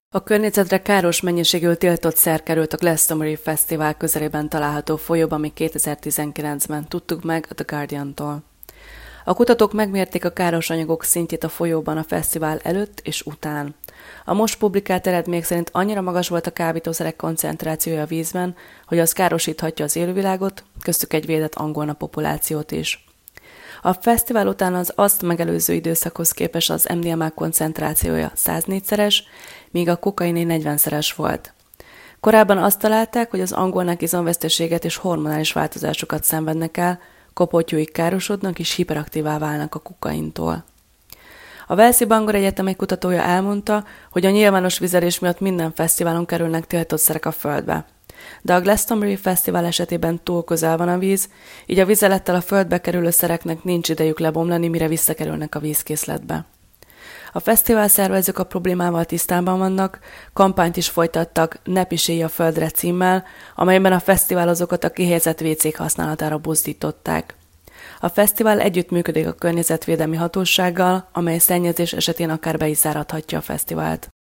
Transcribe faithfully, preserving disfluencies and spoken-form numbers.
A környezetre káros mennyiségű tiltott szer került a Glastonbury Fesztivál közelében található folyóba még kétezer-tizenkilencben, tudtuk meg a The Guardian-tól. A kutatók megmérték a káros anyagok szintjét a folyóban a fesztivál előtt és után. A most publikált eredmények szerint annyira magas volt a kábítószerek koncentrációja a vízben, hogy az károsíthatja az élővilágot, köztük egy védett angolna populációt is. A fesztivál után az azt megelőző időszakhoz képest az em dé em á koncentrációja száznégyszeres, míg a kokainé negyvenszeres volt. Korábban azt találták, hogy az angolnák izomveszteséget és hormonális változásokat szenvednek el, kopottyúik károsodnak és hiperaktívá válnak a kokaintól. A Walesi Bangor Egyetem egy kutatója elmondta, hogy a nyilvános vizelés miatt minden fesztiválon kerülnek tiltott szerek a földbe. De a Glastonbury Fesztivál esetében túl közel van a víz, így a vizelettel a földbe kerülő szereknek nincs idejük lebomlani, mire visszakerülnek a vízkészletbe. A fesztivál szervezők a problémával tisztában vannak, kampányt is folytattak Ne pisélj a földre címmel, amelyben a fesztiválozókat a kihelyezett vécék használatára buzdították. A fesztivál együttműködik a környezetvédelmi hatósággal, amely szennyezés esetén akár be is záradhatja a fesztivált.